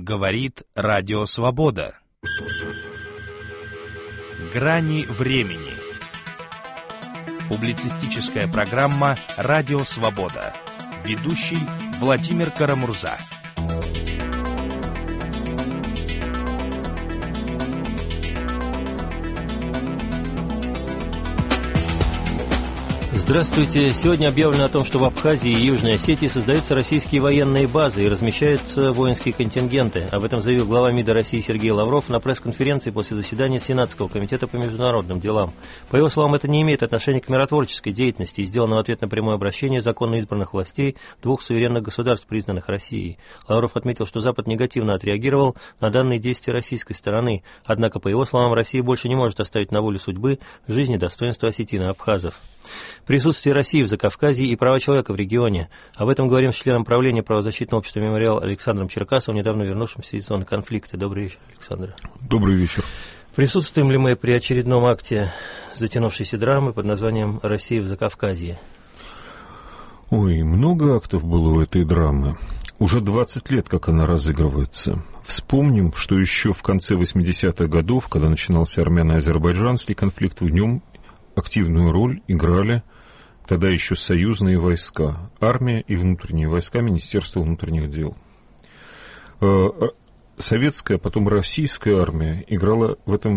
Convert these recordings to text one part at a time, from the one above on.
Говорит Радио Свобода. Грани времени. Публицистическая программа «Радио Свобода». Ведущий Владимир Карамурза. Здравствуйте. Сегодня объявлено о том, что в Абхазии и Южной Осетии создаются российские военные базы и размещаются воинские контингенты. Об этом заявил глава МИДа России Сергей Лавров на пресс-конференции после заседания Сенатского комитета по международным делам. По его словам, это не имеет отношения к миротворческой деятельности и сделано в ответ на прямое обращение законно избранных властей двух суверенных государств, признанных Россией. Лавров отметил, что Запад негативно отреагировал на данные действия российской стороны. Однако, по его словам, Россия больше не может оставить на волю судьбы жизнь и достоинство осетин и абхазов. Присутствие России в Закавказье и права человека в регионе. Об этом говорим с членом правления правозащитного общества «Мемориал» Александром Черкасовым, недавно вернувшимся из зоны конфликта. Добрый вечер, Александр. Добрый вечер. Присутствуем ли мы при очередном акте затянувшейся драмы под названием «Россия в Закавказье»? Ой, много актов было у этой драмы. Уже 20 лет, как она разыгрывается. Вспомним, что еще в конце 80-х годов, когда начинался армяно-азербайджанский конфликт, в нем активную роль играли тогда еще союзные войска, армия и внутренние войска Министерства внутренних дел. Советская, потом российская армия играла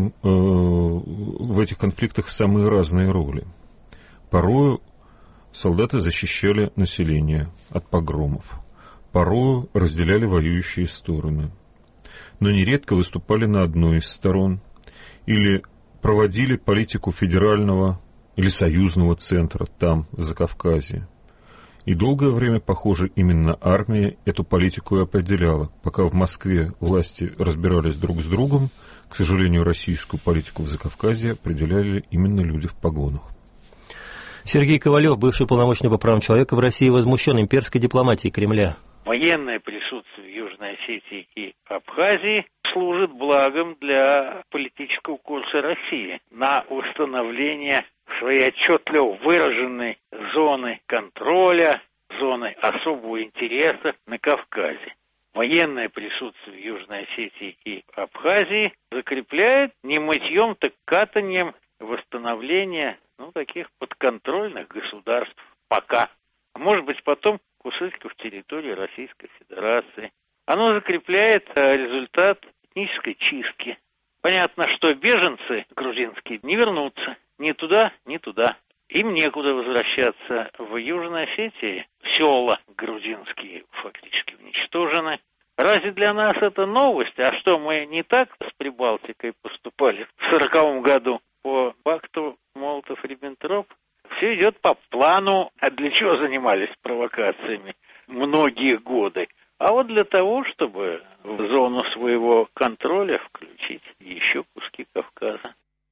в этих конфликтах самые разные роли. Порою солдаты защищали население от погромов, порою разделяли воюющие стороны, но нередко выступали на одной из сторон или проводили политику федерального или союзного центра там, в Закавказье. И долгое время, похоже, именно армия эту политику и определяла. Пока в Москве власти разбирались друг с другом, к сожалению, российскую политику в Закавказье определяли именно люди в погонах. Сергей Ковалев, бывший полномочный по правам человека в России, возмущен имперской дипломатией Кремля. Военное присутствие в Южной Осетии и Абхазии служит благом для политического курса России на установление своей отчетливо выраженной зоны контроля, зоны особого интереса на Кавказе. Военное присутствие в Южной Осетии и Абхазии закрепляет не мытьем, так катанием восстановление таких подконтрольных государств пока. А может быть потом кусочков территории Российской Федерации. Оно закрепляет результат этнической чистки. Понятно, что беженцы грузинские не вернутся ни туда, ни туда. Им некуда возвращаться. В Южной Осетии села грузинские фактически уничтожены. Разве для нас это новость? А что, мы не так с Прибалтикой поступали в 1940 году по пакту Молотов-Риббентроп? Все идет по плану. А для чего занимались провокациями многие годы? А вот для того, чтобы в зону своего контроля включить еще куски Кавказа.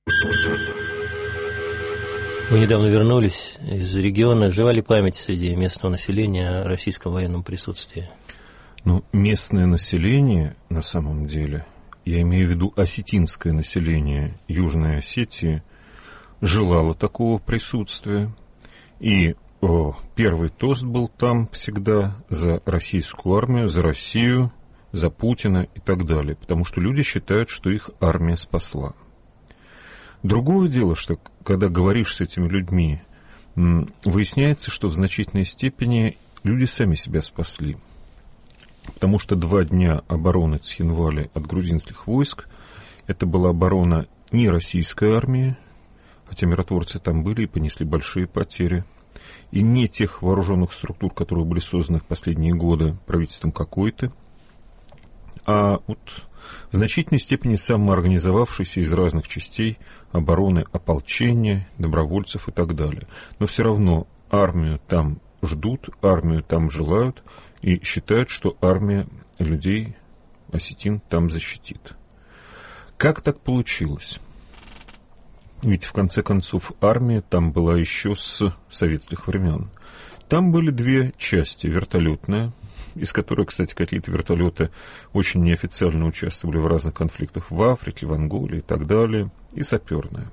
Вы недавно вернулись из региона. Жива ли память среди местного населения о российском военном присутствии? Местное население, на самом деле, я имею в виду осетинское население Южной Осетии, желало такого присутствия. И первый тост был там всегда за российскую армию, за Россию, за Путина и так далее. Потому что люди считают, что их армия спасла. Другое дело, что когда говоришь с этими людьми, выясняется, что в значительной степени люди сами себя спасли. Потому что 2 дня обороны Цхинвали от грузинских войск, это была оборона не российской армии, хотя миротворцы там были и понесли большие потери, и не тех вооруженных структур, которые были созданы в последние годы правительством какой-то, а вот в значительной степени самоорганизовавшиеся из разных частей обороны ополчения, добровольцев и так далее. Но все равно армию там ждут, армию там желают и считают, что армия людей, осетин, там защитит. Как так получилось? Ведь, в конце концов, армия там была еще с советских времен. Там были 2 части. Вертолетная, из которой, кстати, какие-то вертолеты очень неофициально участвовали в разных конфликтах в Африке, в Анголе и так далее, и саперная.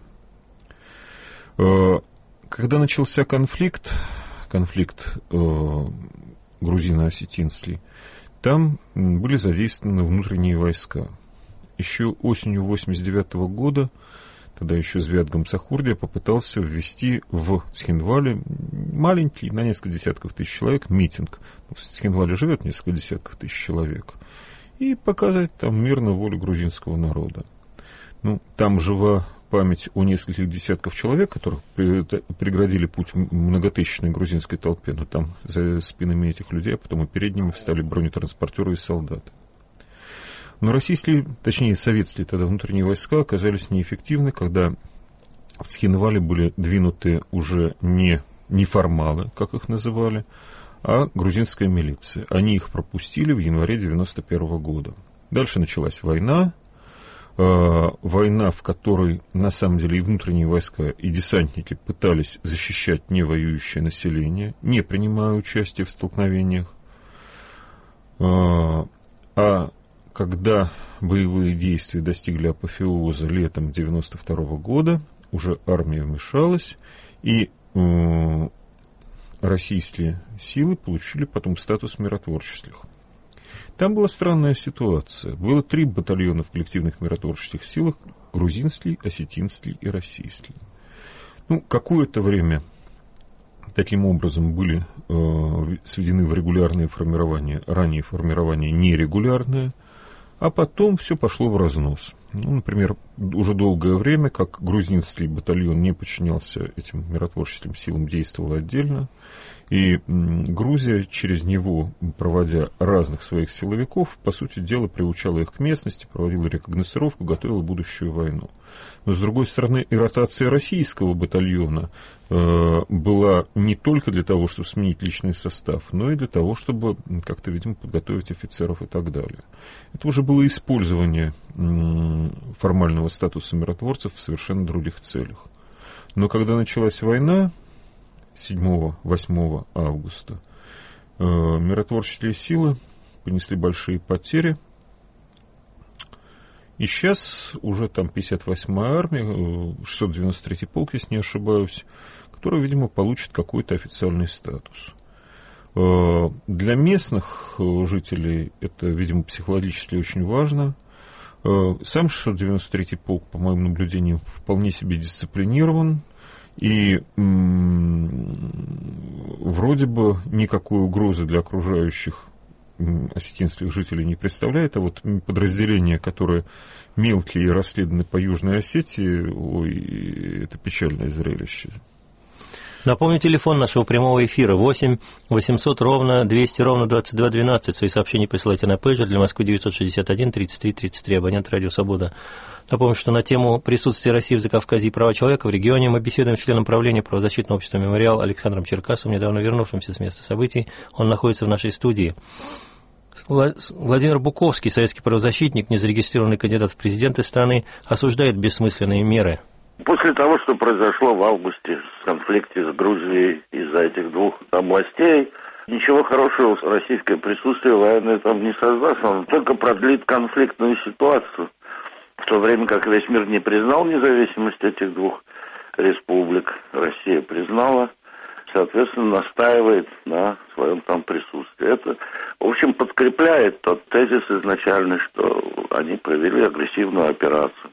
Когда начался конфликт грузино-осетинский, там были задействованы внутренние войска. Еще осенью 1989 года, тогда еще Звят Гамсахурдия попытался ввести в Цхинвале маленький, на несколько десятков тысяч человек, митинг. В Цхинвале живет несколько десятков тысяч человек. И показать там мирную волю грузинского народа. Ну, там жива память о нескольких десятков человек, которых преградили путь многотысячной грузинской толпе, но там за спинами этих людей, а потом и перед ними встали бронетранспортеры и солдаты. Но российские, точнее советские тогда внутренние войска оказались неэффективны, когда в Цхинвале были двинуты уже не неформалы, как их называли, а грузинская милиция. Они их пропустили в январе 1991 года. Дальше началась война. Война, в которой, на самом деле, и внутренние войска, и десантники пытались защищать невоюющее население, не принимая участия в столкновениях. А когда боевые действия достигли апофеоза летом 1992 года, уже армия вмешалась, и российские силы получили потом статус миротворческих. Там была странная ситуация. Было 3 батальона в коллективных миротворческих силах: грузинский, осетинский и российский. Ну, какое-то время таким образом были сведены в регулярные формирования, ранее формирования нерегулярные, а потом все пошло в разнос. Ну, например, уже долгое время, как грузинский батальон не подчинялся этим миротворческим силам, действовал отдельно, и Грузия через него, проводя разных своих силовиков, по сути дела, приучала их к местности, проводила рекогносцировку, готовила будущую войну. Но, с другой стороны, и ротация российского батальона была не только для того, чтобы сменить личный состав, но и для того, чтобы как-то, видимо, подготовить офицеров и так далее. Это уже было использование формального статуса миротворцев в совершенно других целях. Но когда началась война, 7-8 августа, миротворческие силы понесли большие потери. И сейчас уже там 58-я армия, 693-й полк, если не ошибаюсь, который, видимо, получит какой-то официальный статус. Для местных жителей это, видимо, психологически очень важно. Сам 693-й полк, по моим наблюдениям, вполне себе дисциплинирован. И вроде бы никакой угрозы для окружающих осетинских жителей не представляет, а вот подразделения, которые мелкие и расследованы по Южной Осетии, ой, это печальное зрелище. Напомню, телефон нашего прямого эфира 8 800 ровно 200 ровно 22 12. Свои сообщения присылайте на пейджер для Москвы 961 33 33, абонент Радио Свобода. Напомню, что на тему присутствия России в Закавказье и права человека в регионе мы беседуем с членом правления правозащитного общества «Мемориал» Александром Черкасовым, недавно вернувшимся с места событий. Он находится в нашей студии. Владимир Буковский, советский правозащитник, незарегистрированный кандидат в президенты страны, осуждает бессмысленные меры. После того, что произошло в августе в конфликте с Грузией из-за этих 2 областей, ничего хорошего российское присутствие военное там не создаст, оно только продлит конфликтную ситуацию. В то время как весь мир не признал независимость этих 2 республик, Россия признала, соответственно, настаивает на своем там присутствии. Это, в общем, подкрепляет тот тезис изначальный, что они провели агрессивную операцию.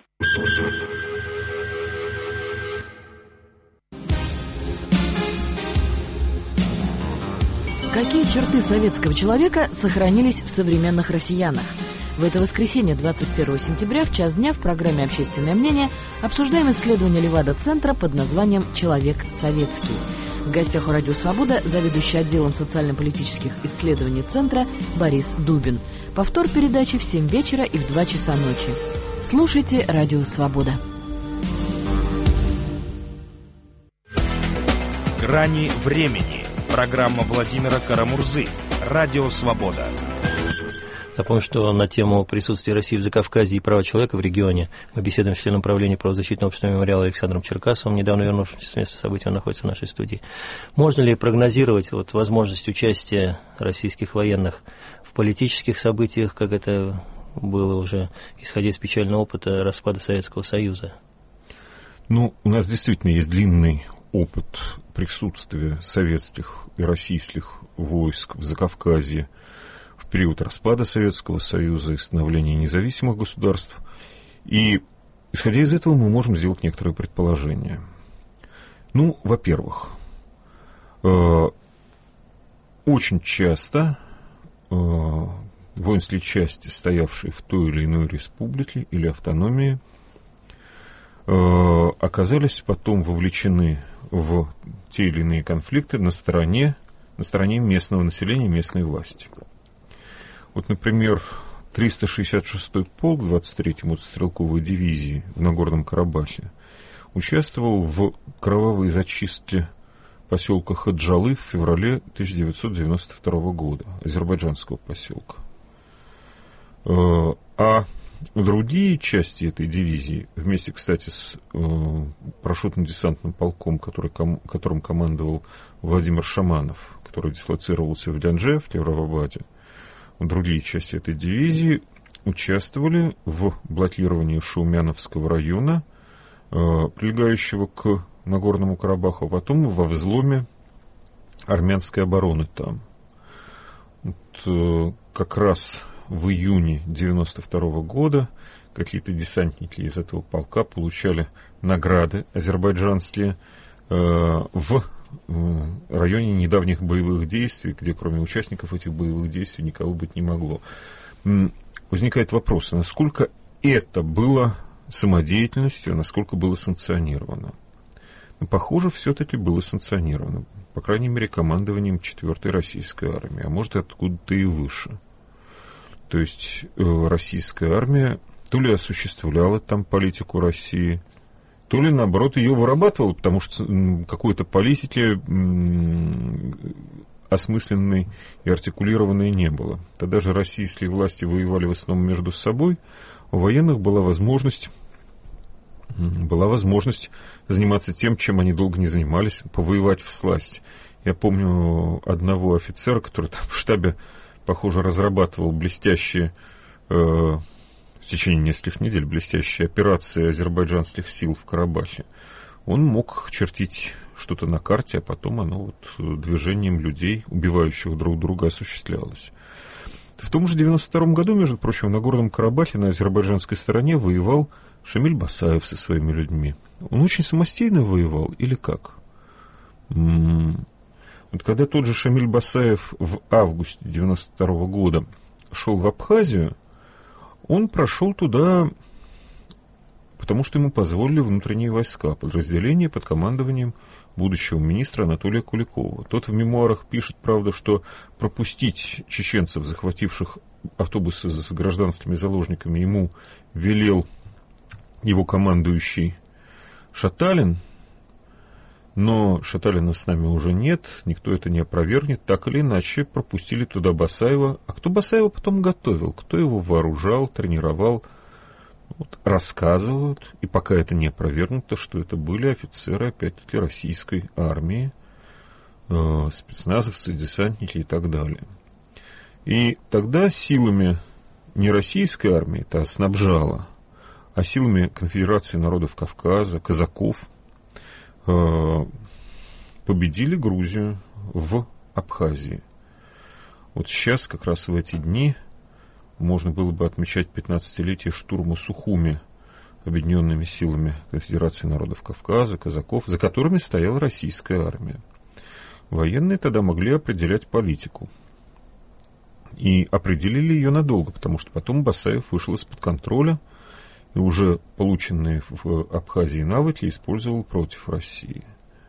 Какие черты советского человека сохранились в современных россиянах? В это воскресенье, 21 сентября, в час дня в программе «Общественное мнение» обсуждаем исследование Левада-центра под названием «Человек советский». В гостях у «Радио Свобода» заведующий отделом социально-политических исследований Центра Борис Дубин. Повтор передачи в 7 вечера и в 2 часа ночи. Слушайте «Радио Свобода». «Грани времени». Программа Владимира Карамурзы. Радио Свобода. Напомню, что на тему присутствия России в Закавказье и права человека в регионе мы беседуем с членом правления правозащитного общества «Мемориал» Александром Черкасовым, недавно вернувшимся с места событий, он находится в нашей студии. Можно ли прогнозировать возможность участия российских военных в политических событиях, как это было уже, исходя из печального опыта распада Советского Союза? Ну, у нас действительно есть длинный опыт присутствия советских и российских войск в Закавказье в в период распада Советского Союза и становления независимых государств. И, исходя из этого, мы можем сделать некоторые предположения. Ну, во-первых, очень часто воинские части, стоявшие в той или иной республике или автономии, оказались потом вовлечены в те или иные конфликты на стороне местного населения, местной власти. Вот, например, 366-й полк 23-й мотострелковой дивизии в Нагорном Карабахе участвовал в кровавой зачистке поселка Хаджалы в феврале 1992 года, азербайджанского поселка. А другие части этой дивизии, вместе, кстати, с парашютно-десантным полком, которым командовал Владимир Шаманов, который дислоцировался в Гянже, в Кировабаде, другие части этой дивизии участвовали в блокировании Шаумяновского района, прилегающего к Нагорному Карабаху, а потом во взломе армянской обороны там. Вот, как раз в июне 1992 года какие-то десантники из этого полка получали награды азербайджанские в районе недавних боевых действий, где кроме участников этих боевых действий никого быть не могло. Возникает вопрос, насколько это было самодеятельностью, а насколько было санкционировано. Но, похоже, все-таки было санкционировано, по крайней мере, командованием 4-й российской армии, а может, откуда-то и выше. То есть российская армия то ли осуществляла там политику России, то ли, наоборот, ее вырабатывала, потому что какой-то политики осмысленной и артикулированной не было. Тогда же российские власти воевали в основном между собой, у военных была возможность заниматься тем, чем они долго не занимались, повоевать всласть. Я помню одного офицера, который там в штабе, похоже, разрабатывал блестящие, в течение нескольких недель, блестящие операции азербайджанских сил в Карабахе. Он мог чертить что-то на карте, а потом оно вот движением людей, убивающих друг друга, осуществлялось. В том же 1992 году, между прочим, в Нагорном Карабахе на азербайджанской стороне воевал Шамиль Басаев со своими людьми. Он очень самостоятельно воевал или как? Вот когда тот же Шамиль Басаев в августе 1992 года шел в Абхазию, он прошел туда, потому что ему позволили внутренние войска, подразделения под командованием будущего министра Анатолия Куликова. Тот в мемуарах пишет, правда, что пропустить чеченцев, захвативших автобусы с гражданскими заложниками, ему велел его командующий Шаталин, но Шаталина с нами уже нет, никто это не опровергнет, так или иначе пропустили туда Басаева. А кто Басаева потом готовил, кто его вооружал, тренировал, вот, рассказывают, и пока это не опровергнуто, что это были офицеры, опять-таки, российской армии, спецназовцы, десантники и так далее. И тогда силами не российской армии это снабжало, а силами Конфедерации народов Кавказа, казаков, победили Грузию в Абхазии. Вот сейчас, как раз в эти дни, можно было бы отмечать 15-летие штурма Сухуми объединенными силами Конфедерации народов Кавказа, казаков, за которыми стояла российская армия. Военные тогда могли определять политику. И определили ее надолго, потому что потом Басаев вышел из-под контроля и уже полученные в Абхазии навыки использовал против России.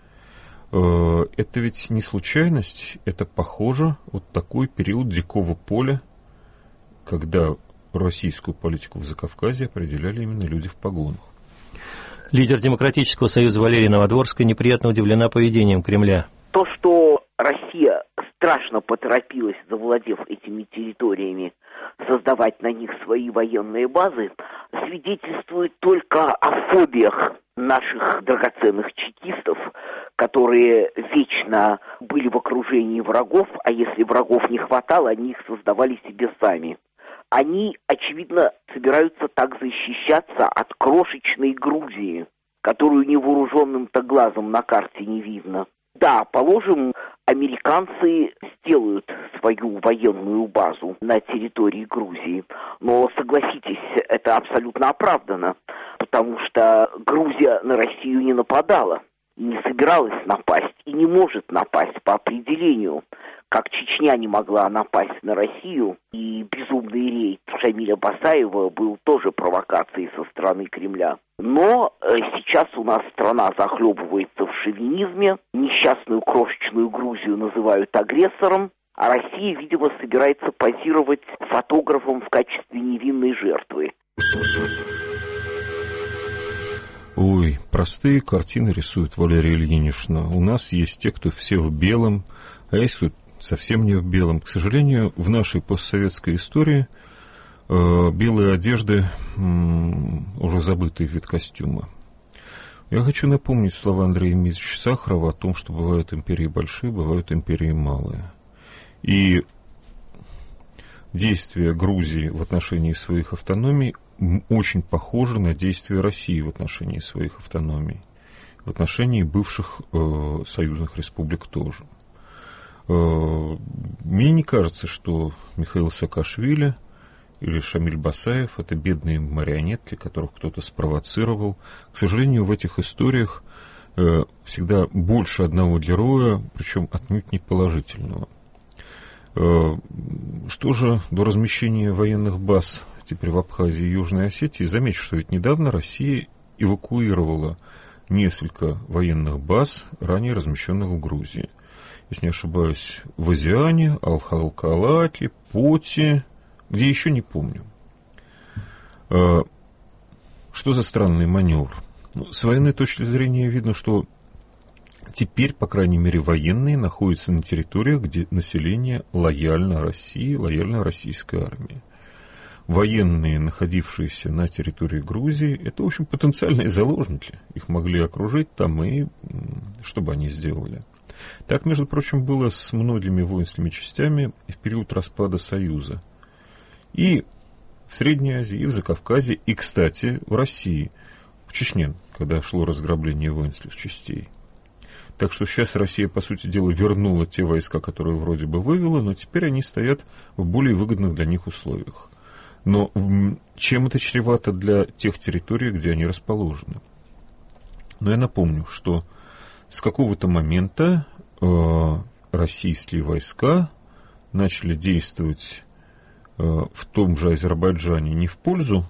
Это ведь не случайность, это похоже вот такой период дикого поля, когда российскую политику в Закавказье определяли именно люди в погонах. Лидер Демократического союза Валерия Новодворская неприятно удивлена поведением Кремля. То, что Россия страшно поторопилась, завладев этими территориями, создавать на них свои военные базы, свидетельствует только о фобиях наших драгоценных чекистов, которые вечно были в окружении врагов, а если врагов не хватало, они их создавали себе сами. Они, очевидно, собираются так защищаться от крошечной Грузии, которую невооруженным-то глазом на карте не видно. Да, положим, американцы сделают свою военную базу на территории Грузии. Но, согласитесь, это абсолютно оправдано, потому что Грузия на Россию не нападала, и не собиралась напасть, и не может напасть по определению. Как Чечня не могла напасть на Россию, и безумный рейд Шамиля Басаева был тоже провокацией со стороны Кремля. Но сейчас у нас страна захлебывается в шовинизме, несчастную крошечную Грузию называют агрессором, а Россия, видимо, собирается позировать фотографом в качестве невинной жертвы. Ой, простые картины рисует Валерия Ильинична. У нас есть те, кто все в белом, а есть кто совсем не в белом. К сожалению, в нашей постсоветской истории белые одежды уже забытый вид костюма. Я хочу напомнить слова Андрея Дмитриевича Сахарова о том, что бывают империи большие, бывают империи малые. И действия Грузии в отношении своих автономий очень похожи на действия России в отношении своих автономий, в отношении бывших союзных республик тоже. Мне не кажется, что Михаил Саакашвили или Шамиль Басаев — это бедные марионетки, которых кто-то спровоцировал. К сожалению, в этих историях всегда больше одного героя, причем отнюдь не положительного. Что же до размещения военных баз теперь в Абхазии и Южной Осетии, замечу, что ведь недавно Россия эвакуировала несколько военных баз, ранее размещенных в Грузии. Если не ошибаюсь, в Азиане, Алхалкалате, Поте, где еще не помню. Что за странный маневр? С военной точки зрения видно, что теперь, по крайней мере, военные находятся на территориях, где население лояльно России, лояльно российской армии. Военные, находившиеся на территории Грузии, это, в общем, потенциальные заложники. Их могли окружить там, и что бы они сделали? Так, между прочим, было с многими воинскими частями в период распада Союза. И в Средней Азии, и в Закавказье, и, кстати, в России, в Чечне, когда шло разграбление воинских частей. Так что сейчас Россия, по сути дела, вернула те войска, которые вроде бы вывела, но теперь они стоят в более выгодных для них условиях. Но чем это чревато для тех территорий, где они расположены? Но я напомню, что с какого-то момента российские войска начали действовать в том же Азербайджане не в пользу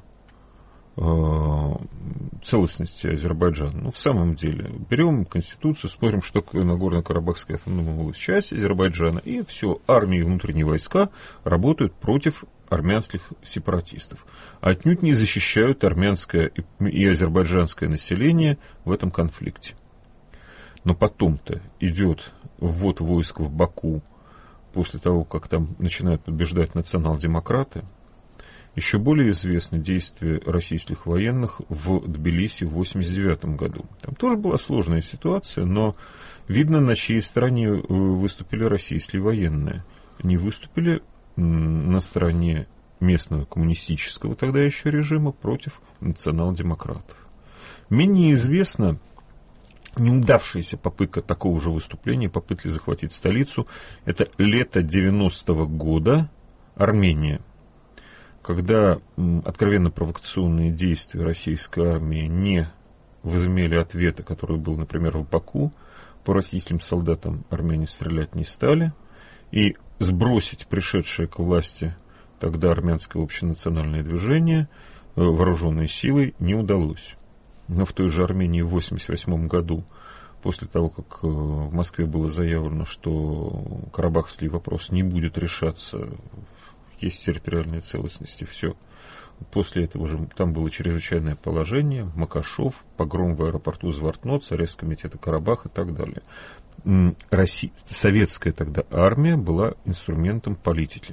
целостности Азербайджана. Ну, в самом деле, берем Конституцию, смотрим, что такое Нагорно-Карабахская автономная область, часть Азербайджана, и все, армии и внутренние войска работают против армянских сепаратистов. Отнюдь не защищают армянское и азербайджанское население в этом конфликте. Но потом-то идет ввод войск в Баку после того, как там начинают побеждать национал-демократы. Еще более известны действия российских военных в Тбилиси в 1989 году. Там тоже была сложная ситуация, но видно, на чьей стороне выступили российские военные. Они выступили на стороне местного коммунистического тогда еще режима против национал-демократов. Менее известна неудавшаяся попытка такого же выступления, попытки захватить столицу. Это лето 90-го года, Армения. Когда откровенно провокационные действия российской армии не возымели ответа, который был, например, в Баку, по российским солдатам армяне стрелять не стали, и сбросить пришедшее к власти тогда армянское общенациональное движение вооруженной силой не удалось. Но в той же Армении в 1988 году, после того, как в Москве было заявлено, что карабахский вопрос не будет решаться, есть территориальная целостность и все. После этого уже там было чрезвычайное положение, Макашов, погром в аэропорту Звартноц, арест комитета Карабах и так далее. Советская тогда армия была инструментом политики.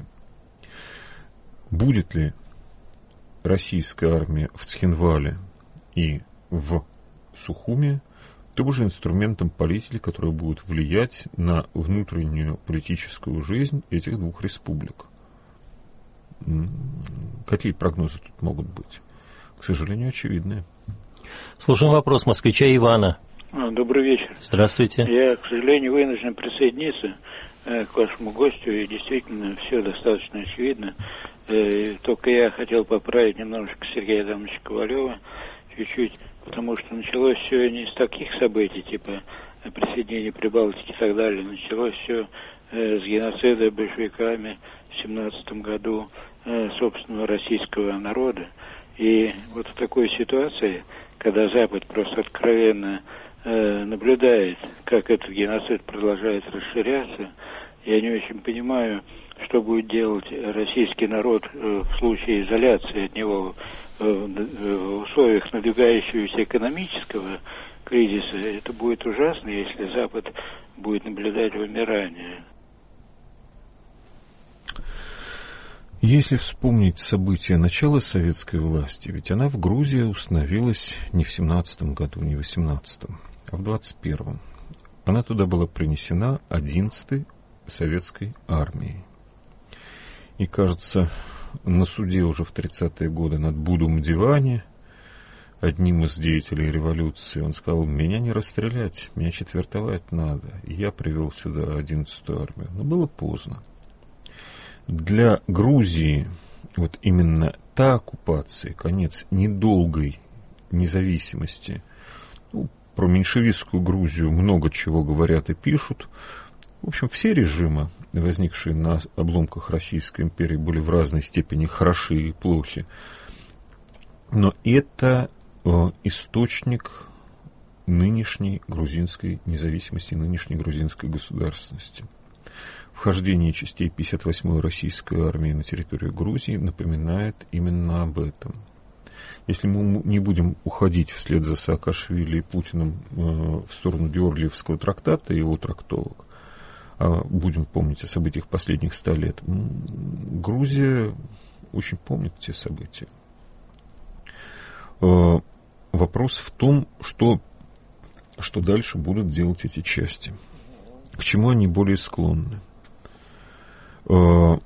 Будет ли российская армия в Цхинвале и в Сухуме тоже инструментом политики, который будет влиять на внутреннюю политическую жизнь этих двух республик? Какие прогнозы тут могут быть? К сожалению, очевидные. Слушаем вопрос москвича Ивана. Добрый вечер. Здравствуйте. Я, к сожалению, вынужден присоединиться к вашему гостю, и действительно все достаточно очевидно. Только я хотел поправить немножечко Сергея Адамовича Ковалева, чуть-чуть, потому что началось все не с таких событий, типа присоединения Прибалтики и так далее. Началось все с геноцида большевиками в 1917 году собственного российского народа. И вот в такой ситуации, когда Запад просто откровенно наблюдает, как этот геноцид продолжает расширяться, я не очень понимаю, что будет делать российский народ в случае изоляции от него в условиях надвигающегося экономического кризиса. Это будет ужасно, если Запад будет наблюдать вымирание. Если вспомнить события начала советской власти, ведь она в Грузии установилась не в 17-м году, не в 18-м, а в 21-м. Она туда была принесена 11-й советской армией. И, кажется, на суде уже в 30-е годы над Будум-Дивани, одним из деятелей революции, он сказал: меня не расстрелять, меня четвертовать надо. И я привел сюда 11-ю армию. Но было поздно. Для Грузии вот именно та оккупация, конец недолгой независимости, про меньшевистскую Грузию много чего говорят и пишут. В общем, все режимы, возникшие на обломках Российской империи, были в разной степени хороши и плохи. Но это источник нынешней грузинской независимости, нынешней грузинской государственности. Вхождение частей 58-й российской армии на территорию Грузии напоминает именно об этом. Если мы не будем уходить вслед за Саакашвили и Путиным в сторону Георгиевского трактата и его трактовок, а будем помнить о событиях последних 100 лет, Грузия очень помнит те события. Вопрос в том, что дальше будут делать эти части, к чему они более склонны. Но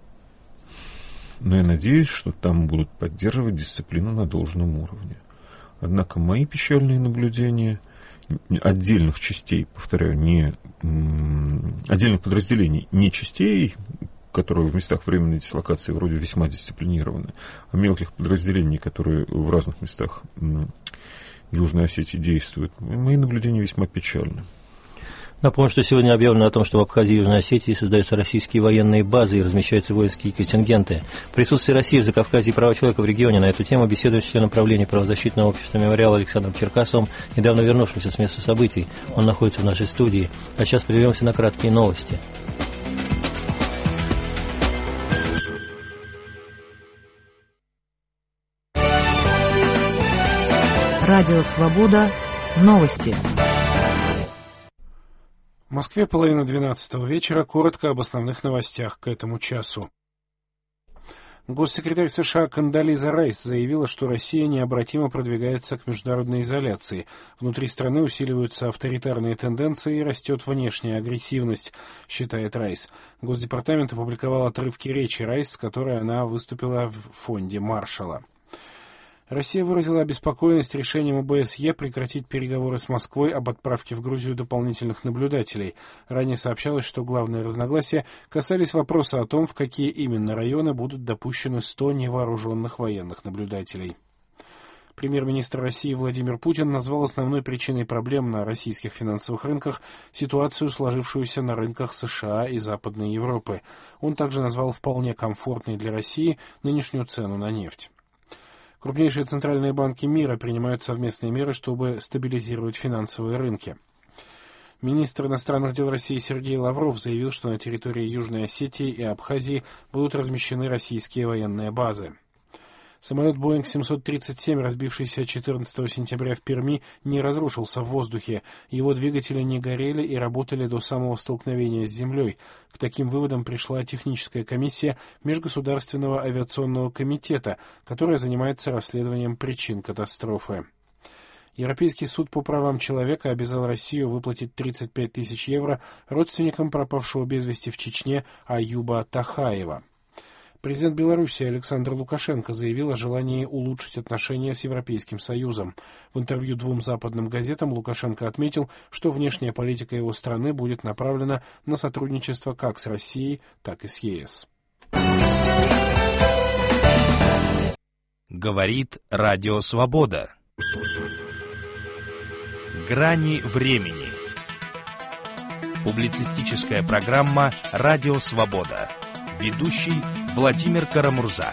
я надеюсь, что там будут поддерживать дисциплину на должном уровне. Однако мои печальные наблюдения отдельных частей, повторяю, не отдельных подразделений, не частей, которые в местах временной дислокации вроде весьма дисциплинированы, а мелких подразделений, которые в разных местах Южной Осетии действуют, мои наблюдения весьма печальны. Напомню, что сегодня объявлено о том, что в Абхазии и Южной Осетии создаются российские военные базы и размещаются воинские контингенты. Присутствие России в Закавказье и права человека в регионе. На эту тему беседует член управления правозащитного общества «Мемориал» Александром Черкасовым, недавно вернувшимся с места событий. Он находится в нашей студии. А сейчас прервемся на краткие новости. Радио «Свобода». Новости. В Москве 11:30 вечера. Коротко об основных новостях к этому часу. Госсекретарь США Кондолиза Райс заявила, что Россия необратимо продвигается к международной изоляции. Внутри страны усиливаются авторитарные тенденции и растет внешняя агрессивность, считает Райс. Госдепартамент опубликовал отрывки речи Райс, с которой она выступила в фонде Маршалла. Россия выразила обеспокоенность решением ОБСЕ прекратить переговоры с Москвой об отправке в Грузию дополнительных наблюдателей. Ранее сообщалось, что главные разногласия касались вопроса о том, в какие именно районы будут допущены 100 невооруженных военных наблюдателей. Премьер-министр России Владимир Путин назвал основной причиной проблем на российских финансовых рынках ситуацию, сложившуюся на рынках США и Западной Европы. Он также назвал вполне комфортной для России нынешнюю цену на нефть. Крупнейшие центральные банки мира принимают совместные меры, чтобы стабилизировать финансовые рынки. Министр иностранных дел России Сергей Лавров заявил, что на территории Южной Осетии и Абхазии будут размещены российские военные базы. Самолет Boeing 737, разбившийся 14 сентября в Перми, не разрушился в воздухе. Его двигатели не горели и работали до самого столкновения с землей. К таким выводам пришла техническая комиссия Межгосударственного авиационного комитета, которая занимается расследованием причин катастрофы. Европейский суд по правам человека обязал Россию выплатить 35 тысяч евро родственникам пропавшего без вести в Чечне Аюба Тахаева. Президент Беларуси Александр Лукашенко заявил о желании улучшить отношения с Европейским Союзом. В интервью 2 западным газетам Лукашенко отметил, что внешняя политика его страны будет направлена на сотрудничество как с Россией, так и с ЕС. Говорит Радио Свобода. Грани времени. Публицистическая программа «Радио Свобода». Ведущий Владимир Карамурза.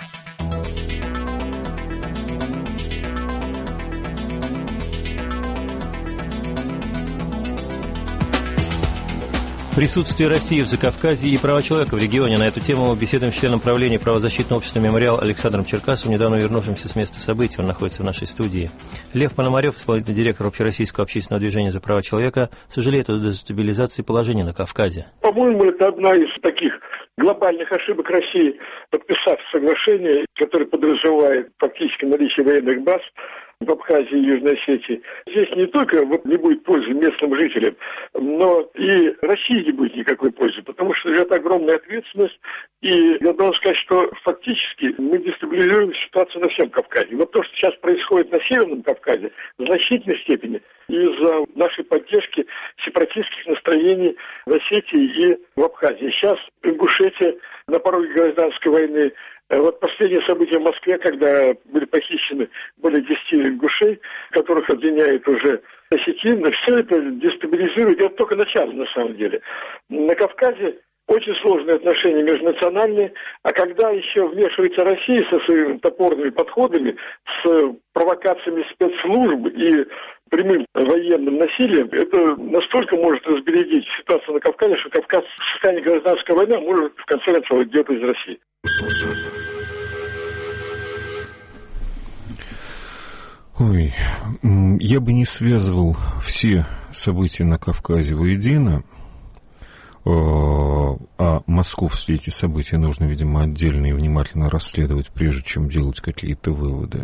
Присутствие России в Закавказье и права человека в регионе. На эту тему мы беседуем с членом правления правозащитного общества «Мемориал» Александром Черкасовым, недавно вернувшимся с места событий. Он находится в нашей студии. Лев Пономарев, исполнительный директор Общероссийского общественного движения за права человека, сожалеет о дестабилизации положения на Кавказе. По-моему, это одна из таких глобальных ошибок России, подписав соглашение, которое подразумевает фактически наличие военных баз в Абхазии и Южной Осетии. Здесь не только не будет пользы местным жителям, но и России не будет никакой пользы, потому что это огромная ответственность. И я должен сказать, что фактически мы дестабилизируем ситуацию на всем Кавказе. Вот то, что сейчас происходит на Северном Кавказе, в значительной степени из-за нашей поддержки сепаратистских настроений в Осетии и в Абхазии. Сейчас Ингушетия на пороге гражданской войны. Вот последние события в Москве, когда были похищены более 10 ингушей, которых обвиняют уже осетины, все это дестабилизирует. Это только начало, на самом деле. На Кавказе очень сложные отношения межнациональные, а когда еще вмешивается Россия со своими топорными подходами, с провокациями спецслужб и прямым военным насилием, это настолько может разбередить ситуацию на Кавказе, что Кавказ в состоянии гражданской войны может в конце концов уйдет из России. Ой, я бы не связывал все события на Кавказе воедино, а московские эти события нужно, видимо, отдельно и внимательно расследовать, прежде чем делать какие-то выводы.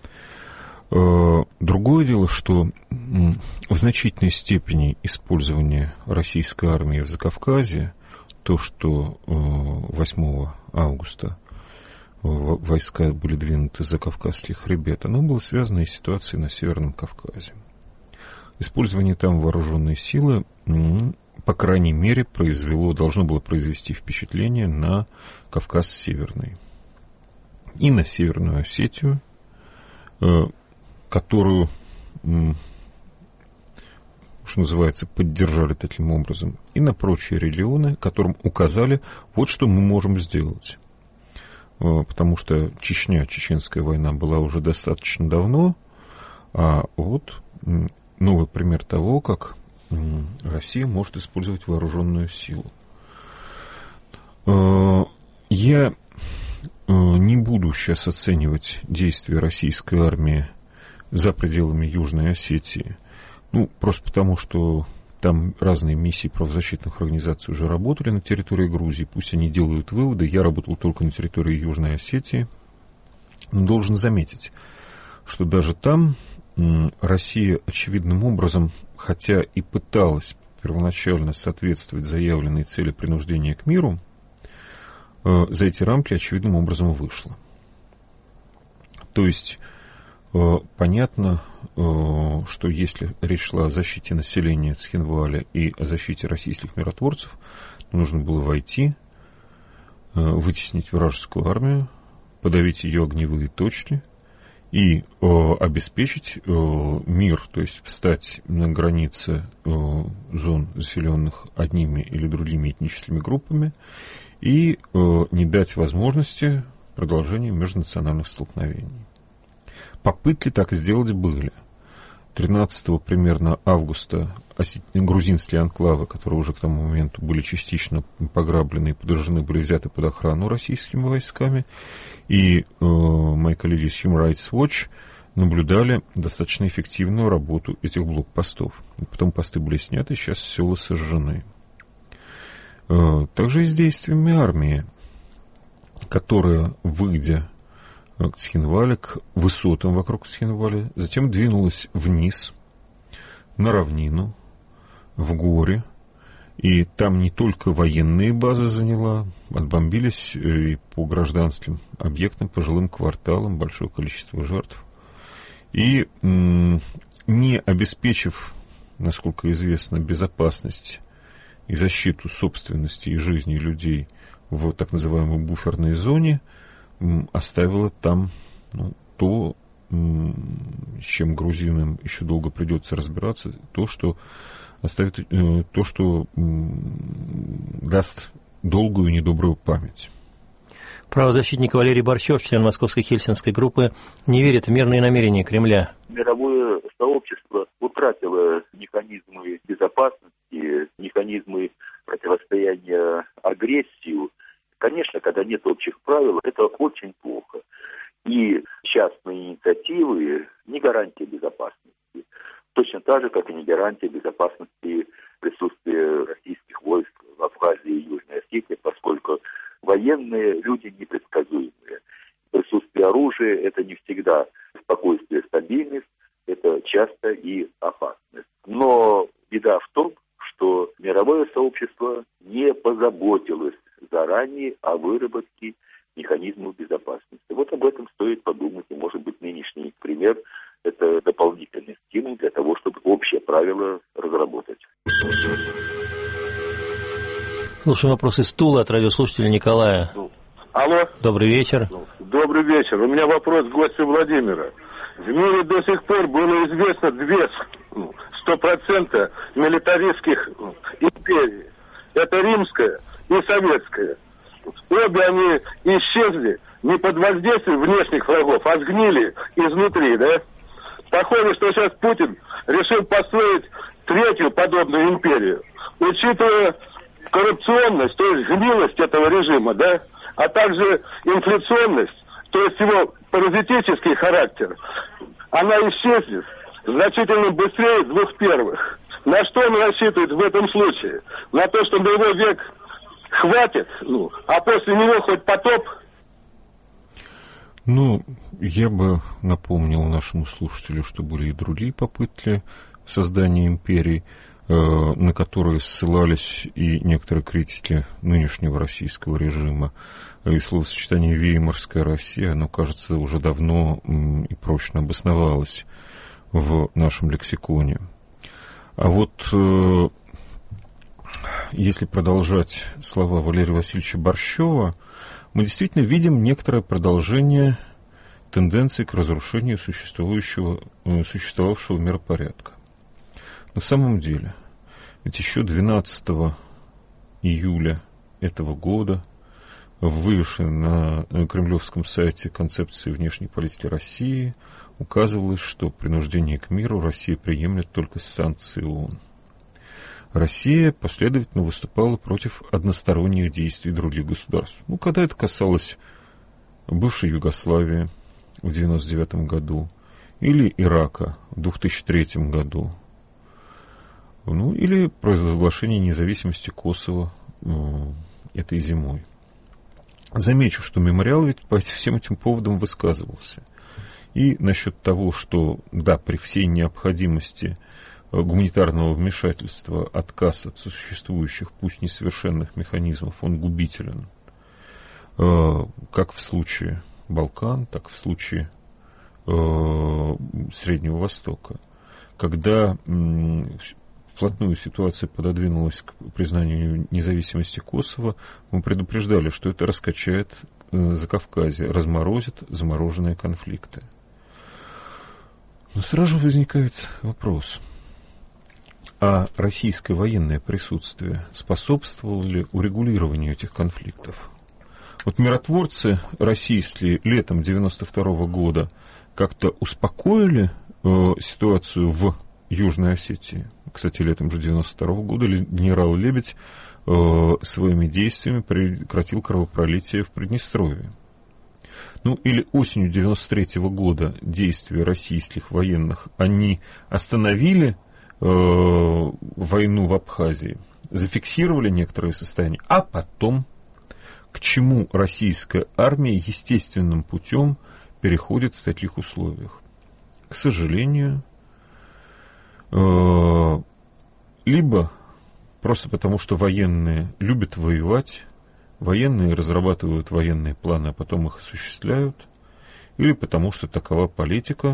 Другое дело, что в значительной степени использование российской армии в Закавказье, то, что 8 августа войска были двинуты за Кавказских хребет, оно было связано и с ситуацией на Северном Кавказе. Использование там вооруженной силы, по крайней мере, должно было произвести впечатление на Кавказ Северный и на Северную Осетию, которую, что называется, поддержали таким образом, и на прочие регионы, которым указали, вот что мы можем сделать. Потому что чеченская война была уже достаточно давно, а вот новый пример того, как Россия может использовать вооруженную силу. Я не буду сейчас оценивать действия российской армии за пределами Южной Осетии, просто потому, что там разные миссии правозащитных организаций уже работали на территории Грузии, пусть они делают выводы, я работал только на территории Южной Осетии, но должен заметить, что даже там Россия очевидным образом, хотя и пыталась первоначально соответствовать заявленной цели принуждения к миру, за эти рамки очевидным образом вышла. То есть понятно, что если речь шла о защите населения Цхинваля и о защите российских миротворцев, нужно было войти, вытеснить вражескую армию, подавить ее огневые точки и обеспечить мир, то есть встать на границе зон, заселенных одними или другими этническими группами, и не дать возможности продолжения межнациональных столкновений. Попытки так сделать были. 13 примерно августа грузинские анклавы, которые уже к тому моменту были частично пограблены и подожжены, были взяты под охрану российскими войсками. И мои коллеги с Human Rights Watch наблюдали достаточно эффективную работу этих блокпостов. И потом посты были сняты, сейчас села сожжены. Также и с действиями армии, которая, выйдя к Цхинвале, к высотам вокруг Цхинваля, затем двинулась вниз, на равнину, в горы, И там не только военные базы заняла, отбомбились и по гражданским объектам, по жилым кварталам, большое количество жертв. И не обеспечив, насколько известно, безопасность и защиту собственности и жизни людей в так называемой буферной зоне, оставила там то, с чем грузинам еще долго придется разбираться, то, что оставит, то, что даст долгую и недобрую память. Правозащитник Валерий Борщев, член Московской Хельсинской группы, не верит в мирные намерения Кремля. Мировое сообщество утратило механизмы безопасности, механизмы противостояния агрессии. Конечно, когда нет общих правил, это очень плохо. И частные инициативы не гарантия безопасности. Точно так же, как и не гарантия безопасности присутствия российских войск в Абхазии и Южной Осетии, поскольку военные люди непредсказуемые. Присутствие оружия – это не всегда спокойствие, стабильность, это часто и опасность. Но беда в том, что мировое сообщество не позаботилось заранее о выработке механизмов безопасности. Вот об этом стоит подумать, и, может быть, нынешний пример – это дополнительный стимул для того, чтобы общее правило разработать. Слушаем вопрос из Тулы от радиослушателя Николая. Алло. Добрый вечер. Добрый вечер. У меня вопрос к гостю Владимира. В мире до сих пор было известно две 100% милитаристских империй. Это римская и советская. Обе они исчезли не под воздействием внешних врагов, а сгнили изнутри, да? Похоже, что сейчас Путин решил построить третью подобную империю. Учитывая коррупционность, то есть гнилость этого режима, да, а также инфляционность, то есть его паразитический характер, она исчезнет значительно быстрее двух первых. На что он рассчитывает в этом случае? На то, что на его век хватит, а после него хоть потоп? Я бы напомнил нашему слушателю, что были и другие попытки создания империй, на которые ссылались и некоторые критики нынешнего российского режима. И словосочетание «Веймарская Россия», оно, кажется, уже давно и прочно обосновалось в нашем лексиконе. А вот если продолжать слова Валерия Васильевича Борщева, мы действительно видим некоторое продолжение тенденции к разрушению существовавшего миропорядка. Но в самом деле, ведь еще 12 июля этого года в вывешенной на кремлевском сайте концепции внешней политики России указывалось, что принуждение к миру Россия приемлет только с санкций ООН. Россия последовательно выступала против односторонних действий других государств. Когда это касалось бывшей Югославии в 1999 году или Ирака в 2003 году, или провозглашение независимости Косово этой зимой. Замечу, что мемориал ведь по всем этим поводам высказывался. И насчет того, что, да, при всей необходимости гуманитарного вмешательства отказ от существующих, пусть несовершенных механизмов, он губителен. Как в случае Балкан, так и в случае Среднего Востока. Когда вплотную ситуация пододвинулась к признанию независимости Косово, мы предупреждали, что это раскачает Закавказье, разморозит замороженные конфликты. Но сразу же возникает вопрос, а российское военное присутствие способствовало ли урегулированию этих конфликтов? Вот миротворцы российские летом 1992 года как-то успокоили ситуацию в Южной Осетии. Кстати, летом же 1992 года генерал Лебедь своими действиями прекратил кровопролитие в Приднестровье. Или осенью 1993 года действия российских военных, они остановили войну в Абхазии, зафиксировали некоторые состояния, а потом к чему российская армия естественным путем переходит в таких условиях? К сожалению, либо просто потому, что военные любят воевать, военные разрабатывают военные планы, а потом их осуществляют, или потому, что такова политика.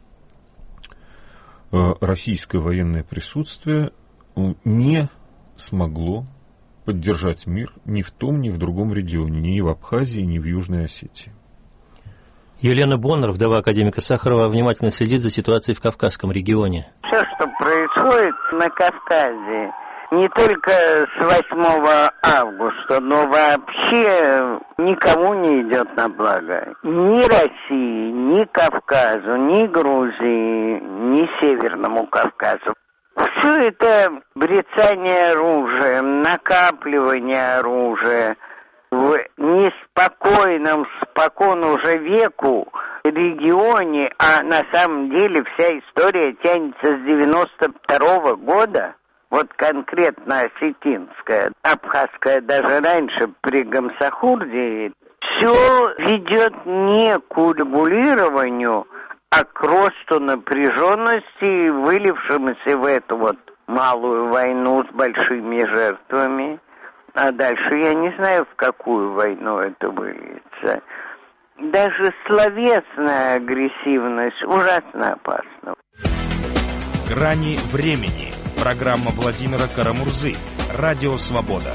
Российское военное присутствие не смогло поддержать мир ни в том, ни в другом регионе, ни в Абхазии, ни в Южной Осетии. Елена Боннер, вдова академика Сахарова, внимательно следит за ситуацией в Кавказском регионе. Все, что происходит на Кавказе, не только с 8 августа, но вообще никому не идет на благо. Ни России, ни Кавказу, ни Грузии, ни Северному Кавказу. Все это брецание оружия, накапливание оружия в неспокойном, спокон уже веку регионе, а на самом деле вся история тянется с 92 года. Вот конкретно осетинская, абхазская даже раньше при Гамсахурде, все ведет не к урегулированию, а к росту напряженности, вылившемуся в эту вот малую войну с большими жертвами. А дальше я не знаю, в какую войну это выльется. Даже словесная агрессивность ужасно опасна. «Грани времени». Программа Владимира Карамурзы. Радио «Свобода».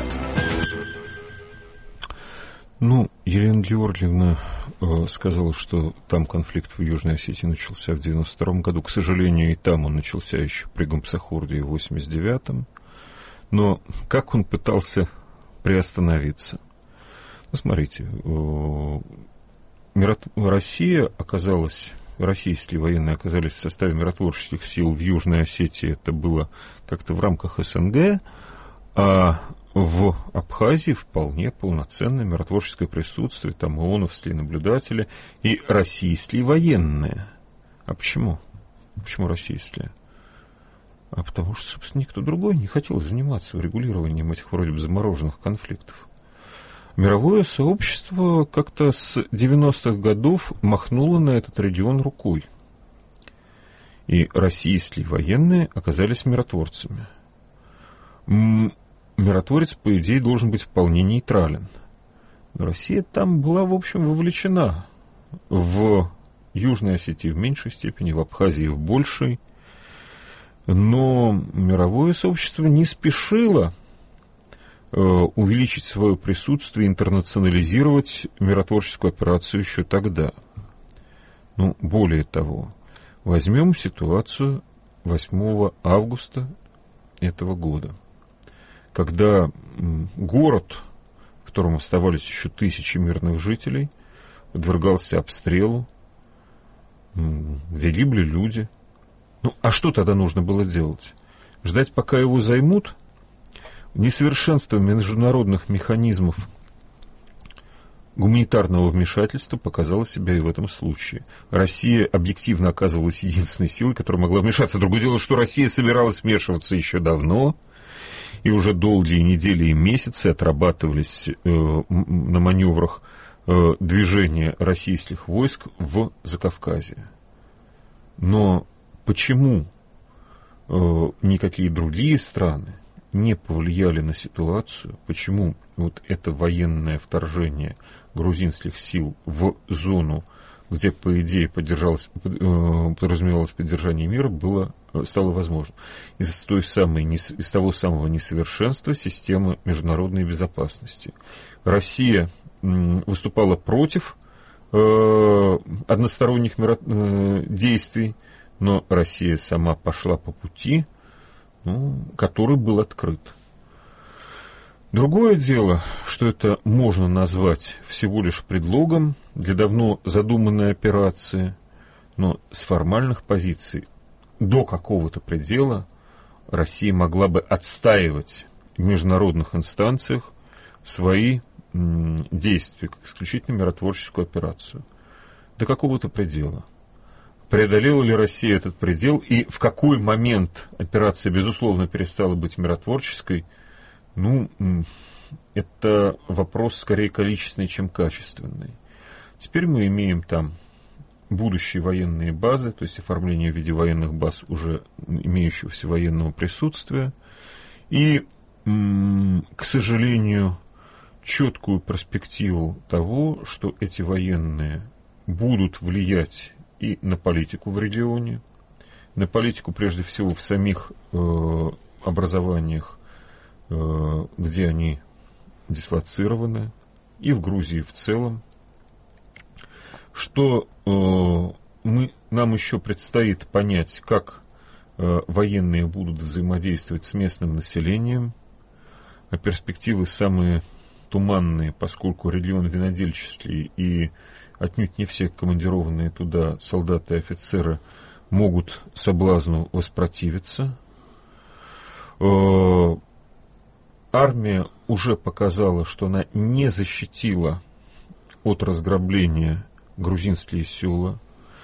Елена Георгиевна сказала, что там конфликт в Южной Осетии начался в 92 году. К сожалению, и там он начался еще при Гамсахурде в 89-м. Но как он пытался приостановиться? Смотрите, Россия оказалась... Российские военные оказались в составе миротворческих сил в Южной Осетии. Это было как-то в рамках СНГ, а в Абхазии вполне полноценное миротворческое присутствие. Там ООНовские наблюдатели и российские военные. А почему? Почему российские? А потому что, собственно, никто другой не хотел заниматься урегулированием этих вроде бы замороженных конфликтов. Мировое сообщество как-то с 90-х годов махнуло на этот регион рукой. И российские военные оказались миротворцами. Миротворец, по идее, должен быть вполне нейтрален. Но Россия там была, в общем, вовлечена в Южной Осетии в меньшей степени, в Абхазии в большей. Но мировое сообщество не спешило увеличить свое присутствие, интернационализировать миротворческую операцию еще тогда. Более того, возьмем ситуацию 8 августа этого года, когда город, в котором оставались еще тысячи мирных жителей, подвергался обстрелу, где гибли люди. А что тогда нужно было делать? Ждать, пока его займут? Несовершенство международных механизмов гуманитарного вмешательства показало себя и в этом случае. Россия объективно оказывалась единственной силой, которая могла вмешаться. Другое дело, что Россия собиралась вмешиваться еще давно, и уже долгие недели и месяцы отрабатывались на маневрах движения российских войск в Закавказье. Но почему никакие другие страны не повлияли на ситуацию, почему вот это военное вторжение грузинских сил в зону, где, по идее, подразумевалось поддержание мира, стало возможно? Из того самого несовершенства системы международной безопасности. Россия выступала против односторонних действий, но Россия сама пошла по пути, который был открыт. Другое дело, что это можно назвать всего лишь предлогом для давно задуманной операции, но с формальных позиций до какого-то предела Россия могла бы отстаивать в международных инстанциях свои действия, как исключительно миротворческую операцию. До какого-то предела. Преодолела ли Россия этот предел, и в какой момент операция, безусловно, перестала быть миротворческой, это вопрос скорее количественный, чем качественный. Теперь мы имеем там будущие военные базы, то есть оформление в виде военных баз уже имеющегося военного присутствия, и к сожалению, четкую перспективу того, что эти военные будут влиять и на политику в регионе, на политику прежде всего в самих образованиях, где они дислоцированы, и в Грузии в целом, что нам еще предстоит понять, как военные будут взаимодействовать с местным населением, а перспективы самые туманные, поскольку регион винодельческий, и отнюдь не все командированные туда солдаты и офицеры могут соблазну воспротивиться. Армия уже показала, что она не защитила от разграбления грузинские села.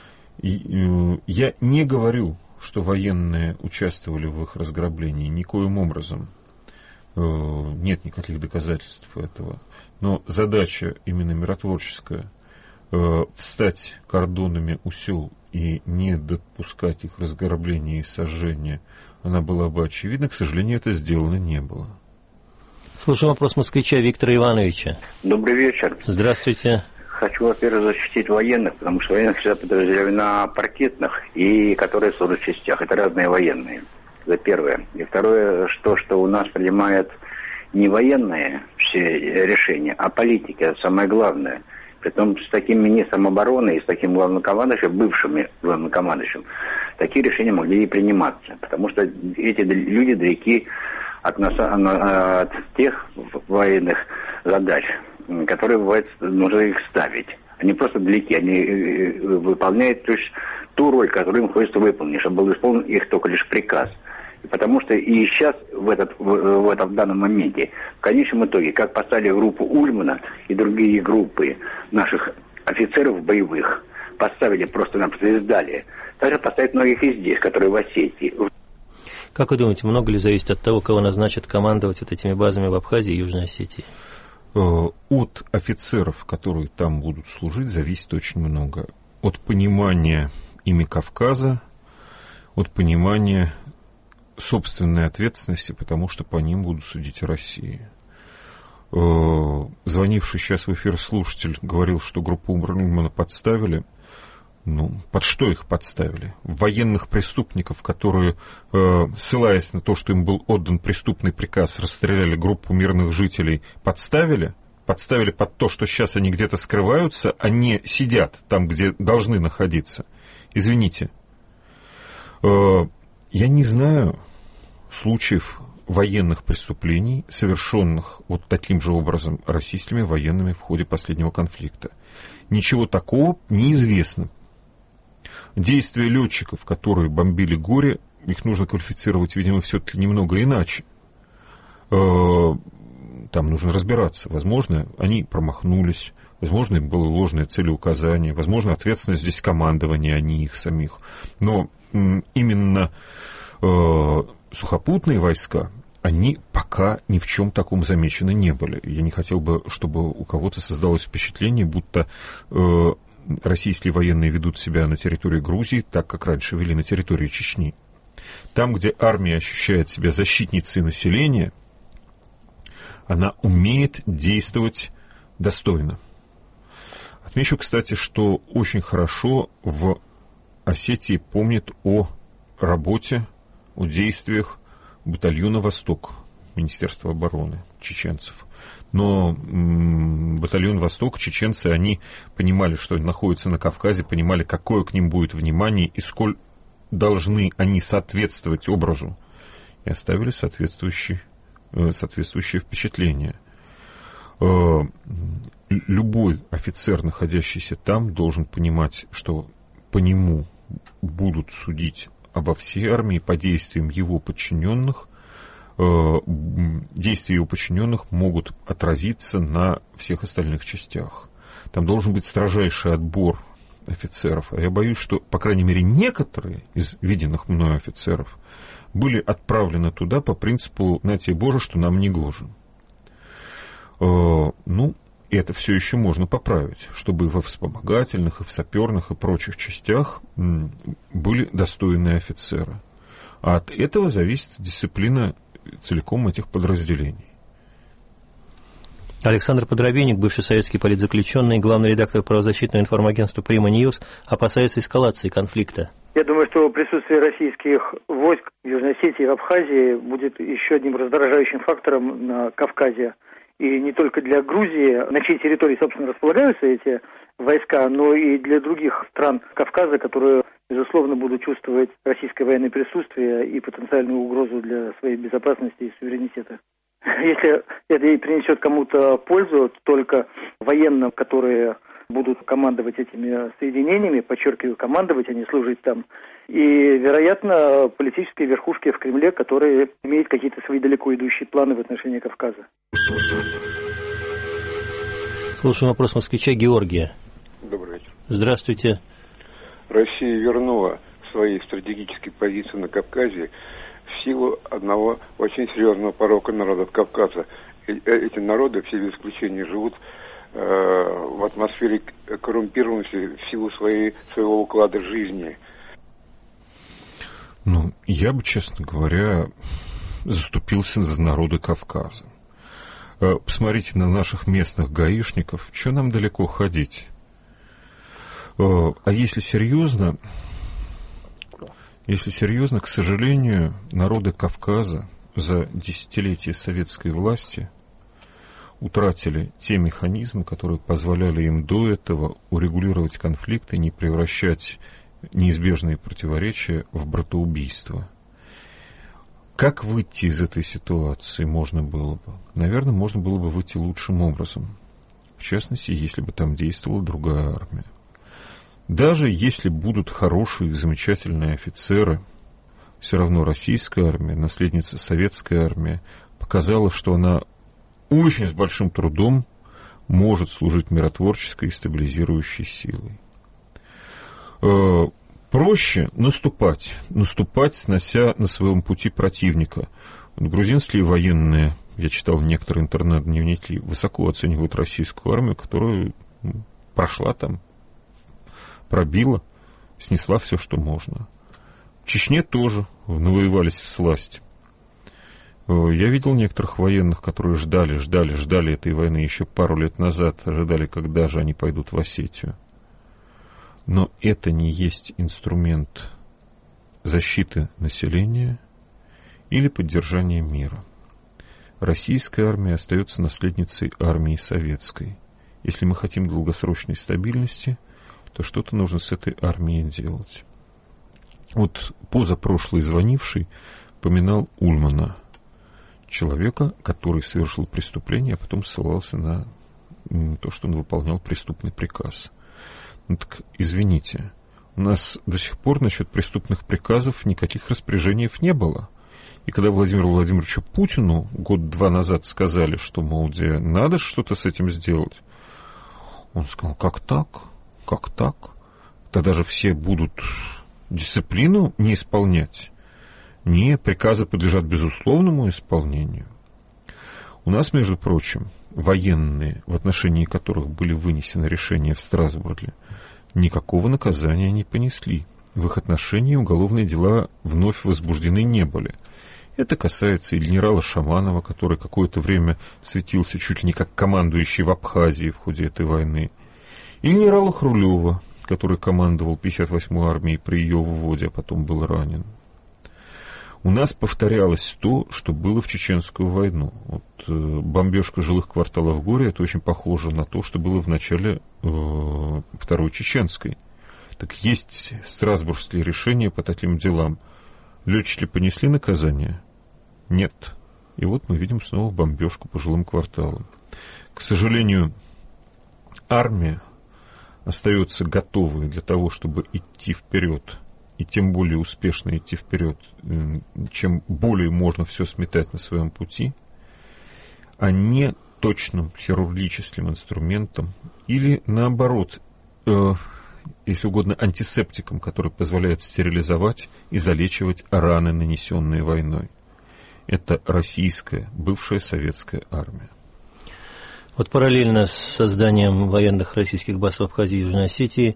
Я не говорю, что военные участвовали в их разграблении, никоим образом. Нет никаких доказательств этого. Но задача именно миротворческая — встать кордонами у сел и не допускать их разграбления и сожжения, она была бы очевидна. К сожалению, это сделано не было. Слушаем вопрос москвича Виктора Ивановича. Добрый вечер. Здравствуйте. Хочу, во-первых, защитить военных, потому что военных всегда подразделяю на паркетных и которые служат в частях. Это разные военные. Это первое. И второе, что у нас принимают не военные все решения, а политики. Это самое главное. Притом с таким министром обороны и с таким главнокомандующим, бывшим главнокомандующим, такие решения могли и приниматься. Потому что эти люди далеки от тех военных задач, которые, бывает, нужно их ставить. Они просто далеки, они выполняют ту роль, которую им хочется выполнить, чтобы был исполнен их только лишь приказ. И потому что и сейчас, в данном моменте, в конечном итоге, как поставили группу Ульмана и другие группы наших офицеров боевых, поставили просто-напросто и сдали, также поставить многих и здесь, которые в Осетии. Как вы думаете, много ли зависит от того, кого назначат командовать вот этими базами в Абхазии и Южной Осетии? От офицеров, которые там будут служить, зависит очень много. От понимания ими Кавказа, от понимания собственной ответственности, потому что по ним будут судить России. Звонивший сейчас в эфир слушатель говорил, что группу Ульмана подставили. Под что их подставили? Военных преступников, которые, ссылаясь на то, что им был отдан преступный приказ, расстреляли группу мирных жителей, подставили? Подставили под то, что сейчас они где-то скрываются, а не сидят там, где должны находиться. Извините. Я не знаю случаев военных преступлений, совершенных вот таким же образом российскими военными в ходе последнего конфликта. Ничего такого неизвестно. Действия летчиков, которые бомбили Горе, их нужно квалифицировать, видимо, все-таки немного иначе. Там нужно разбираться. Возможно, они промахнулись, возможно, им было ложное целеуказание, возможно, ответственность здесь командования, а не их самих. Но именно сухопутные войска, они пока ни в чем таком замечены не были. Я не хотел бы, чтобы у кого-то создалось впечатление, будто российские военные ведут себя на территории Грузии так, как раньше вели на территории Чечни. Там, где армия ощущает себя защитницей населения, она умеет действовать достойно. Отмечу, кстати, что очень хорошо в Осетии помнят о работе, о действиях батальона «Восток» Министерства обороны чеченцев. Но батальон «Восток», чеченцы, они понимали, что они находятся на Кавказе, понимали, какое к ним будет внимание и сколь должны они соответствовать образу, и оставили соответствующее впечатление. Любой офицер, находящийся там, должен понимать, что по нему будут судить обо всей армии по действиям его подчиненных. Действия его подчиненных могут отразиться на всех остальных частях. Там должен быть строжайший отбор офицеров. А я боюсь, что, по крайней мере, некоторые из виденных мною офицеров были отправлены туда по принципу «на тебе, Боже, что нам не гоже». Это все еще можно поправить, чтобы и во вспомогательных, и в саперных, и прочих частях были достойные офицеры. А от этого зависит дисциплина целиком этих подразделений. Александр Подробинник, бывший советский политзаключенный, главный редактор правозащитного информагентства «Прима Ньюс», опасается эскалации конфликта. Я думаю, что присутствие российских войск в Южной Осетии и в Абхазии будет еще одним раздражающим фактором на Кавказе. И не только для Грузии, на чьей территории, собственно, располагаются эти войска, но и для других стран Кавказа, которые, безусловно, будут чувствовать российское военное присутствие и потенциальную угрозу для своей безопасности и суверенитета. Если это и принесет кому-то пользу, то только военным, которые будут командовать этими соединениями, подчеркиваю, командовать, а не служить там, и, вероятно, политические верхушки в Кремле, которые имеют какие-то свои далеко идущие планы в отношении Кавказа. Слушаем вопрос москвича Георгия. Добрый вечер. Здравствуйте. Россия вернула свои стратегические позиции на Кавказе в силу одного очень серьезного порока народов Кавказа. Эти народы, все без исключения, живут в атмосфере коррумпированности в силу своего уклада жизни. Ну, я бы, честно говоря, заступился за народы Кавказа. Посмотрите на наших местных гаишников, что нам далеко ходить. А если серьезно, к сожалению, народы Кавказа за десятилетия советской власти утратили те механизмы, которые позволяли им до этого урегулировать конфликты, не превращать неизбежные противоречия в братоубийство. Как выйти из этой ситуации можно было бы? Наверное, можно было бы выйти лучшим образом. В частности, если бы там действовала другая армия. Даже если будут хорошие, замечательные офицеры, все равно российская армия, наследница советской армии, показала, что она очень с большим трудом может служить миротворческой и стабилизирующей силой. Проще наступать, снося на своем пути противника. Грузинские военные, я читал некоторые интернет-дневники, высоко оценивают российскую армию, которая прошла там, пробила, снесла все, что можно. В Чечне тоже навоевались всласть. Я видел некоторых военных, которые ждали этой войны еще пару лет назад, ожидали, когда же они пойдут в Осетию. Но это не есть инструмент защиты населения или поддержания мира. Российская армия остается наследницей армии советской. Если мы хотим долгосрочной стабильности, то что-то нужно с этой армией делать. Вот позапрошлый звонивший поминал Ульмана, человека, который совершил преступление, а потом ссылался на то, что он выполнял преступный приказ. Ну так, извините, у нас до сих пор насчет преступных приказов никаких распоряжений не было. И когда Владимиру Владимировичу Путину год-два назад сказали, что, мол, надо что-то с этим сделать, он сказал, как так? Как так? Тогда же все будут дисциплину не исполнять. Не, приказы подлежат безусловному исполнению. У нас, между прочим, военные, в отношении которых были вынесены решения в Страсбурге, никакого наказания не понесли. В их отношении уголовные дела вновь возбуждены не были. Это касается и генерала Шаманова, который какое-то время светился чуть ли не как командующий в Абхазии в ходе этой войны, и генерала Хрулева, который командовал 58-й армией при ее вводе, а потом был ранен. У нас повторялось то, что было в Чеченскую войну. Вот, бомбежка жилых кварталов в горе, это очень похоже на то, что было в начале Второй Чеченской. Так есть страсбургские решения по таким делам. Летчики понесли наказание? Нет. И вот мы видим снова бомбежку по жилым кварталам. К сожалению, армия остается готовой для того, чтобы идти вперед, и тем более успешно идти вперед, чем более можно все сметать на своем пути, а не точным хирургическим инструментом или, наоборот, если угодно, антисептиком, который позволяет стерилизовать и залечивать раны, нанесенные войной. Это российская, бывшая советская армия. Вот параллельно с созданием военных российских баз в Абхазии и Южной Осетии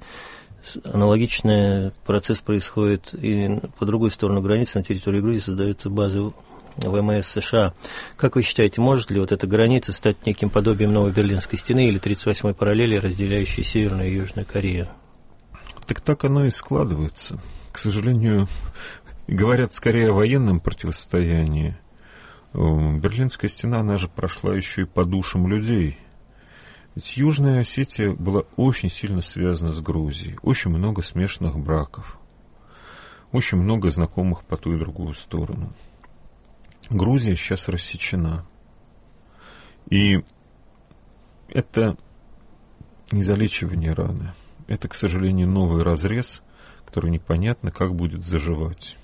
аналогичный процесс происходит и по другой сторону границы, на территории Грузии создаются базы ВМС США. Как вы считаете, может ли вот эта граница стать неким подобием новой Берлинской стены или 38-й параллели, разделяющей Северную и Южную Корею? Так оно и складывается. К сожалению, говорят скорее о военном противостоянии. Берлинская стена, она же прошла еще и по душам людей. Ведь Южная Осетия была очень сильно связана с Грузией. Очень много смешанных браков. Очень много знакомых по ту и другую сторону. Грузия сейчас рассечена. И это не залечивание раны. Это, к сожалению, новый разрез, который непонятно, как будет заживать.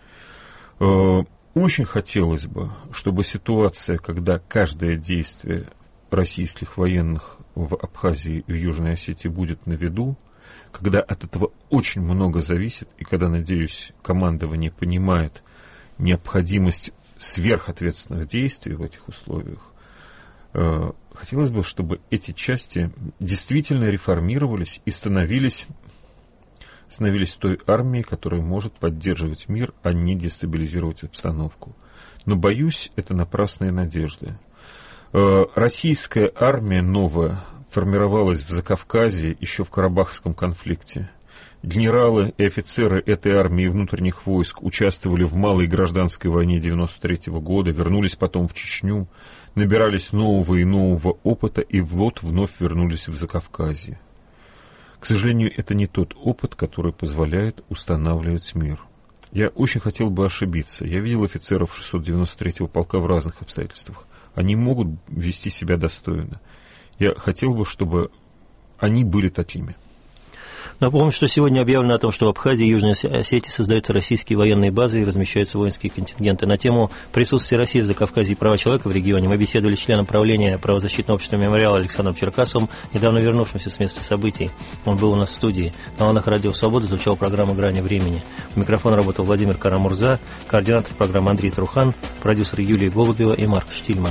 Очень хотелось бы, чтобы ситуация, когда каждое действие российских военных в Абхазии и в Южной Осетии будет на виду, когда от этого очень много зависит, и когда, надеюсь, командование понимает необходимость сверхответственных действий в этих условиях, хотелось бы, чтобы эти части действительно реформировались и становились той армией, которая может поддерживать мир, а не дестабилизировать обстановку. Но, боюсь, это напрасные надежды. Российская армия новая формировалась в Закавказье еще в Карабахском конфликте. Генералы и офицеры этой армии внутренних войск участвовали в малой гражданской войне 1993 года, вернулись потом в Чечню, набирались нового и нового опыта и вот вновь вернулись в Закавказье. К сожалению, это не тот опыт, который позволяет устанавливать мир. Я очень хотел бы ошибиться. Я видел офицеров 693-го полка в разных обстоятельствах. Они могут вести себя достойно. Я хотел бы, чтобы они были такими. Напомню, что сегодня объявлено о том, что в Абхазии и Южной Осетии создаются российские военные базы и размещаются воинские контингенты. На тему присутствия России в Закавказье и права человека в регионе мы беседовали с членом правления правозащитного общества «Мемориал» Александром Черкасовым, недавно вернувшимся с места событий. Он был у нас в студии. На волнах радио «Свобода» звучала программа «Грани времени». У микрофона работал Владимир Карамурза, координатор программы Андрей Трухан, продюсеры Юлия Голубева и Марк Штильман.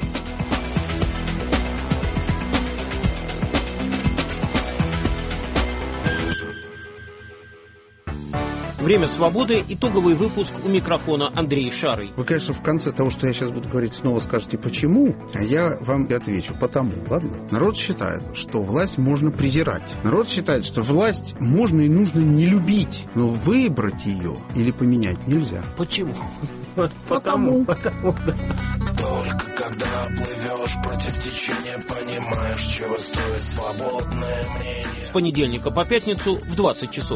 Время свободы. Итоговый выпуск, у микрофона Андрей Шарый. Вы, конечно, в конце того, что я сейчас буду говорить, снова скажете «почему?», а я вам и отвечу «потому». Ладно? Народ считает, что власть можно презирать. Народ считает, что власть можно и нужно не любить, но выбрать ее или поменять нельзя. Почему? Потому. Да. Только когда плывешь против течения, понимаешь, чего стоит свободное мнение. С понедельника по пятницу в 20 часов.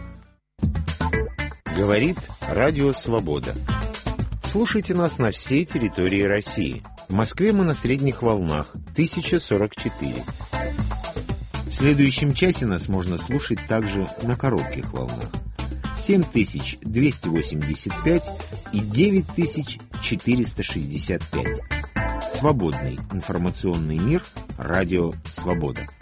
Говорит Радио Свобода. Слушайте нас на всей территории России. В Москве мы на средних волнах 1044. В следующем часе нас можно слушать также на коротких волнах 7285 и 9465. Свободный информационный мир. Радио Свобода.